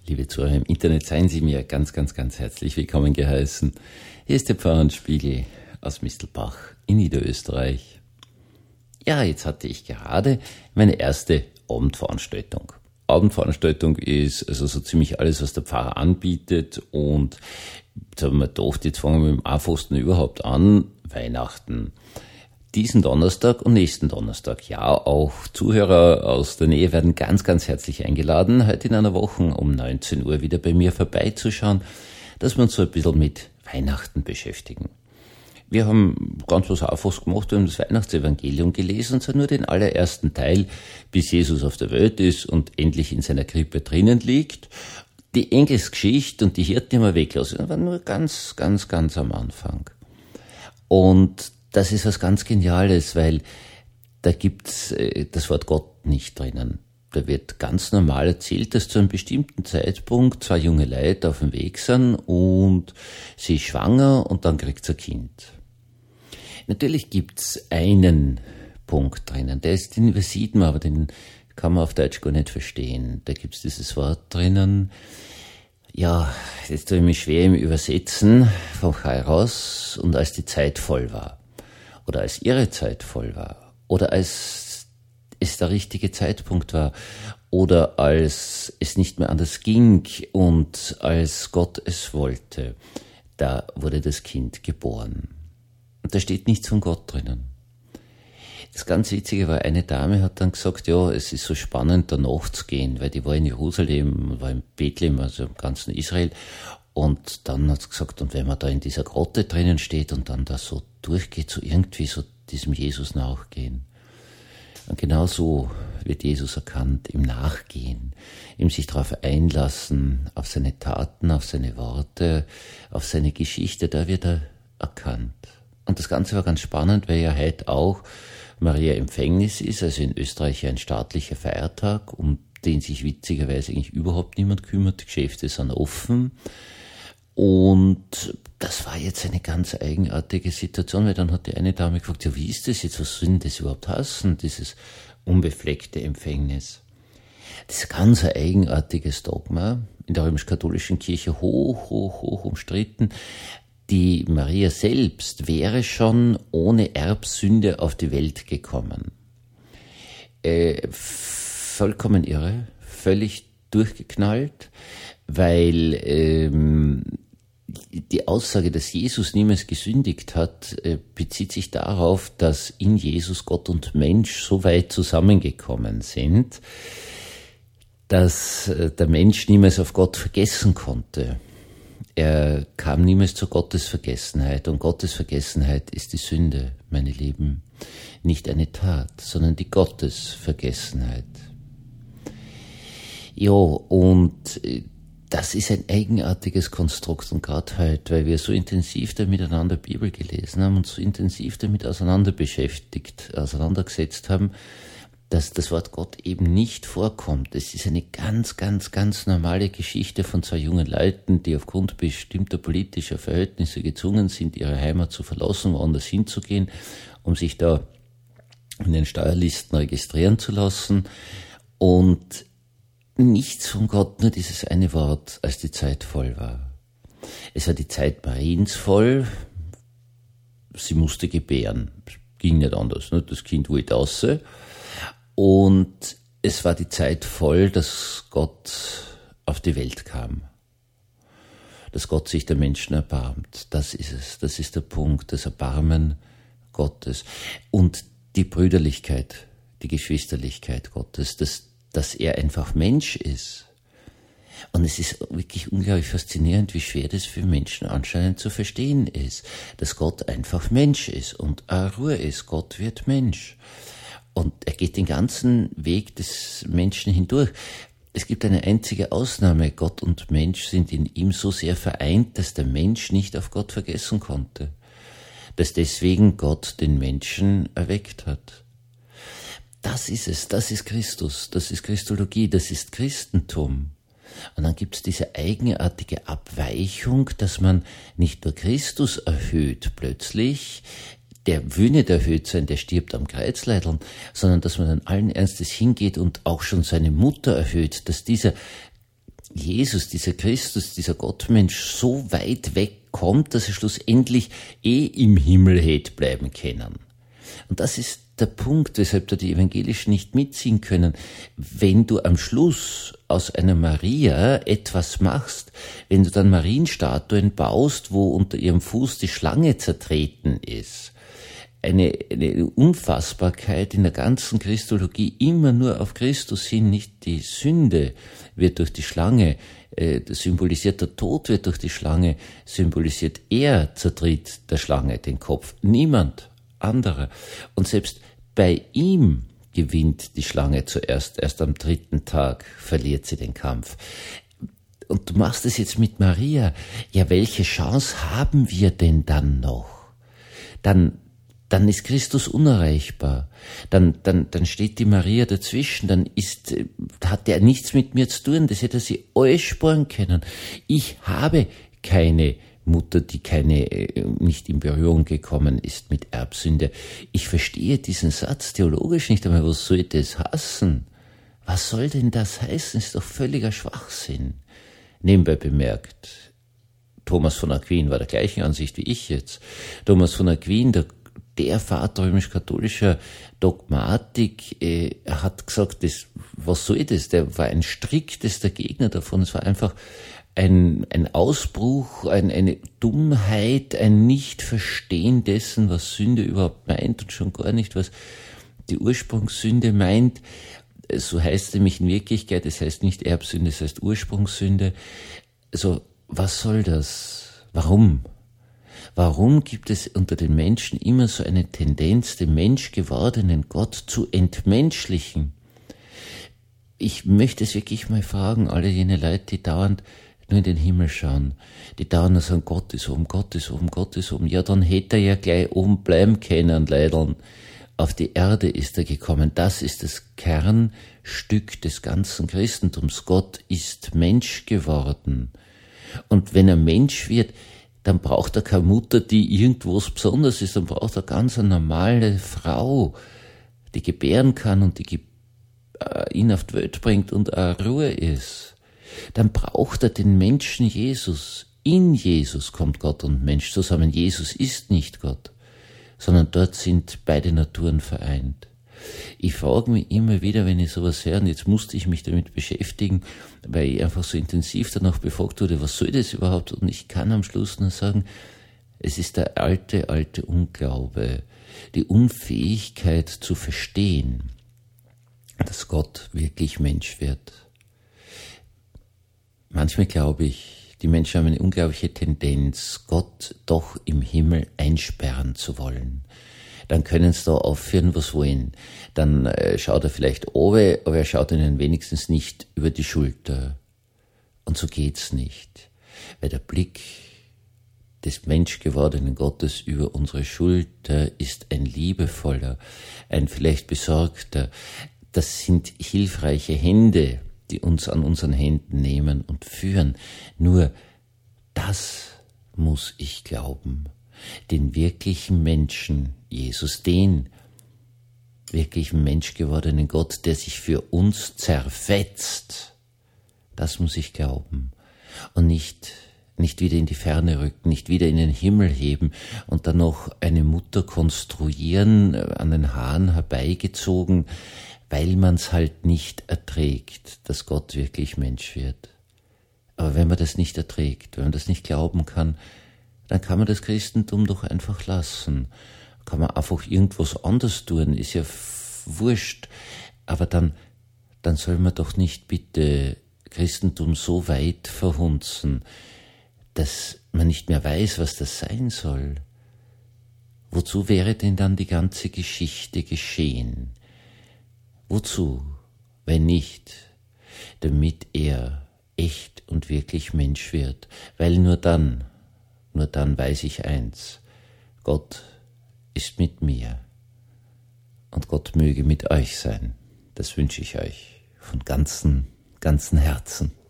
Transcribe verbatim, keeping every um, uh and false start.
Liebe Zuhörer im Internet, seien Sie mir ganz, ganz, ganz herzlich willkommen geheißen. Hier ist der Pfarrer Spiegel aus Mistelbach in Niederösterreich. Ja, jetzt hatte ich gerade meine erste Abendveranstaltung. Abendveranstaltung ist also so ziemlich alles, was der Pfarrer anbietet, und jetzt haben wir gedacht, jetzt fangen wir mit dem Einfachsten überhaupt an, Weihnachten. Diesen Donnerstag und nächsten Donnerstag. Ja, auch Zuhörer aus der Nähe werden ganz, ganz herzlich eingeladen, heute in einer Woche um neunzehn Uhr wieder bei mir vorbeizuschauen, dass wir uns so ein bisschen mit Weihnachten beschäftigen. Wir haben ganz was Einfaches gemacht, wir haben das Weihnachtsevangelium gelesen und zwar nur den allerersten Teil, bis Jesus auf der Welt ist und endlich in seiner Krippe drinnen liegt. Die Engelsgeschichte und die Hirten, die wir weglassen, das war nur ganz, ganz, ganz am Anfang. Und das ist was ganz Geniales, weil da gibt's äh, das Wort Gott nicht drinnen. Da wird ganz normal erzählt, dass zu einem bestimmten Zeitpunkt zwei junge Leute auf dem Weg sind und sie ist schwanger und dann kriegt sie ein Kind. Natürlich gibt's einen Punkt drinnen, der ist, den übersieht man, aber den kann man auf Deutsch gar nicht verstehen. Da gibt's dieses Wort drinnen, ja, jetzt tue ich mich schwer im Übersetzen, vom Kairos, und als die Zeit voll war. Oder als ihre Zeit voll war, oder als es der richtige Zeitpunkt war, oder als es nicht mehr anders ging und als Gott es wollte, da wurde das Kind geboren. Und da steht nichts von Gott drinnen. Das ganz Witzige war, eine Dame hat dann gesagt, ja, es ist so spannend, da nachzugehen, weil die war in Jerusalem, war in Bethlehem, also im ganzen Israel. Und dann hat sie gesagt, und wenn man da in dieser Grotte drinnen steht und dann da so durchgeht, so irgendwie so diesem Jesus nachgehen. Und genau so wird Jesus erkannt, im Nachgehen, im sich darauf einlassen, auf seine Taten, auf seine Worte, auf seine Geschichte, da wird er erkannt. Und das Ganze war ganz spannend, weil ja heute auch Maria Empfängnis ist, also in Österreich ein staatlicher Feiertag, um den sich witzigerweise eigentlich überhaupt niemand kümmert. Die Geschäfte sind offen. Und das war jetzt eine ganz eigenartige Situation, weil dann hat die eine Dame gefragt, ja, wie ist das jetzt, was soll denn das überhaupt heißen, dieses unbefleckte Empfängnis? Das ist ein ganz eigenartiges Dogma, in der römisch-katholischen Kirche hoch, hoch, hoch umstritten. Die Maria selbst wäre schon ohne Erbsünde auf die Welt gekommen. Äh, vollkommen irre, völlig durchgeknallt, weil ähm, die Aussage, dass Jesus niemals gesündigt hat, bezieht sich darauf, dass in Jesus Gott und Mensch so weit zusammengekommen sind, dass der Mensch niemals auf Gott vergessen konnte. Er kam niemals zur Gottesvergessenheit, und Gottesvergessenheit ist die Sünde, meine Lieben. Nicht eine Tat, sondern die Gottesvergessenheit. Jo, und das ist ein eigenartiges Konstrukt, und gerade heute, weil wir so intensiv da miteinander Bibel gelesen haben und so intensiv damit auseinander beschäftigt, auseinandergesetzt haben, dass das Wort Gott eben nicht vorkommt. Es ist eine ganz, ganz, ganz normale Geschichte von zwei jungen Leuten, die aufgrund bestimmter politischer Verhältnisse gezwungen sind, ihre Heimat zu verlassen, woanders hinzugehen, um sich da in den Steuerlisten registrieren zu lassen, und nichts von Gott, nur dieses eine Wort, als die Zeit voll war. Es war die Zeit Mariens voll, sie musste gebären, ging nicht anders, ne? Das Kind wollte raus, und es war die Zeit voll, dass Gott auf die Welt kam, dass Gott sich der Menschen erbarmt. Das ist es, das ist der Punkt, das Erbarmen Gottes und die Brüderlichkeit, die Geschwisterlichkeit Gottes, das dass er einfach Mensch ist. Und es ist wirklich unglaublich faszinierend, wie schwer das für Menschen anscheinend zu verstehen ist, dass Gott einfach Mensch ist und Ruhe ist. Gott wird Mensch. Und er geht den ganzen Weg des Menschen hindurch. Es gibt eine einzige Ausnahme. Gott und Mensch sind in ihm so sehr vereint, dass der Mensch nicht auf Gott vergessen konnte. Dass deswegen Gott den Menschen erweckt hat. Das ist es, das ist Christus, das ist Christologie, das ist Christentum. Und dann gibt es diese eigenartige Abweichung, dass man nicht nur Christus erhöht plötzlich, der will nicht erhöht sein, der stirbt am Kreuzleideln, sondern dass man dann allen Ernstes hingeht und auch schon seine Mutter erhöht, dass dieser Jesus, dieser Christus, dieser Gottmensch so weit wegkommt, dass er schlussendlich eh im Himmel hätte bleiben können. Und das ist der Punkt, weshalb da die Evangelischen nicht mitziehen können. Wenn du am Schluss aus einer Maria etwas machst, wenn du dann Marienstatuen baust, wo unter ihrem Fuß die Schlange zertreten ist, eine, eine Unfassbarkeit in der ganzen Christologie, immer nur auf Christus hin, nicht die Sünde wird durch die Schlange äh, symbolisiert, der Tod wird durch die Schlange symbolisiert, er zertritt der Schlange den Kopf, niemand anderer. Und selbst bei ihm gewinnt die Schlange zuerst, erst am dritten Tag verliert sie den Kampf. Und du machst es jetzt mit Maria, ja, welche Chance haben wir denn dann noch? Dann dann ist Christus unerreichbar, dann, dann, dann steht die Maria dazwischen, dann ist, hat er nichts mit mir zu tun, das hätte er sich alles sparen können. Ich habe keine Mutter, die keine, nicht in Berührung gekommen ist mit Erbsünde. Ich verstehe diesen Satz theologisch nicht einmal, was soll das heißen? Was soll denn das heißen? Das ist doch völliger Schwachsinn. Nebenbei bemerkt, Thomas von Aquin war der gleichen Ansicht wie ich jetzt. Thomas von Aquin, der der Vater römisch-katholischer Dogmatik, äh, er hat gesagt, das, was soll das? Der war ein striktester Gegner davon. Es war einfach ein, ein Ausbruch, ein, eine Dummheit, ein Nicht-Verstehen dessen, was Sünde überhaupt meint und schon gar nicht, was die Ursprungssünde meint. So heißt es nämlich in Wirklichkeit, es heißt nicht Erbsünde, es heißt Ursprungssünde. Also, was soll das? Warum? Warum gibt es unter den Menschen immer so eine Tendenz, den menschgewordenen Gott zu entmenschlichen? Ich möchte es wirklich mal fragen, alle jene Leute, die dauernd nur in den Himmel schauen, die dauernd nur sagen, Gott ist oben, Gott ist oben, Gott ist oben. Ja, dann hätte er ja gleich oben bleiben können, leider. Auf die Erde ist er gekommen. Das ist das Kernstück des ganzen Christentums. Gott ist Mensch geworden. Und wenn er Mensch wird, dann braucht er keine Mutter, die irgendwas Besonderes ist, dann braucht er ganz eine normale Frau, die gebären kann und die äh, ihn auf die Welt bringt und auch Ruhe ist. Dann braucht er den Menschen Jesus. In Jesus kommt Gott und Mensch zusammen. Jesus ist nicht Gott, sondern dort sind beide Naturen vereint. Ich frage mich immer wieder, wenn ich sowas höre, und jetzt musste ich mich damit beschäftigen, weil ich einfach so intensiv danach befragt wurde, was soll das überhaupt? Und ich kann am Schluss nur sagen, es ist der alte, alte Unglaube, die Unfähigkeit zu verstehen, dass Gott wirklich Mensch wird. Manchmal glaube ich, die Menschen haben eine unglaubliche Tendenz, Gott doch im Himmel einsperren zu wollen. Dann können sie da aufführen, was wollen. Dann äh, schaut er vielleicht oben, aber er schaut ihnen wenigstens nicht über die Schulter. Und so geht's nicht. Weil der Blick des menschgewordenen Gottes über unsere Schulter ist ein liebevoller, ein vielleicht besorgter. Das sind hilfreiche Hände, die uns an unseren Händen nehmen und führen. Nur das muss ich glauben. Den wirklichen Menschen, Jesus, den wirklichen menschgewordenen Gott, der sich für uns zerfetzt, das muss ich glauben. Und nicht, nicht wieder in die Ferne rücken, nicht wieder in den Himmel heben und dann noch eine Mutter konstruieren, an den Haaren herbeigezogen, weil man's halt nicht erträgt, dass Gott wirklich Mensch wird. Aber wenn man das nicht erträgt, wenn man das nicht glauben kann, dann kann man das Christentum doch einfach lassen. Kann man einfach irgendwas anderes tun, ist ja wurscht. Aber dann, dann soll man doch nicht bitte Christentum so weit verhunzen, dass man nicht mehr weiß, was das sein soll. Wozu wäre denn dann die ganze Geschichte geschehen? Wozu, wenn nicht, damit er echt und wirklich Mensch wird? Weil nur dann, nur dann weiß ich eins, Gott ist mit mir und Gott möge mit euch sein. Das wünsche ich euch von ganzem, ganzem Herzen.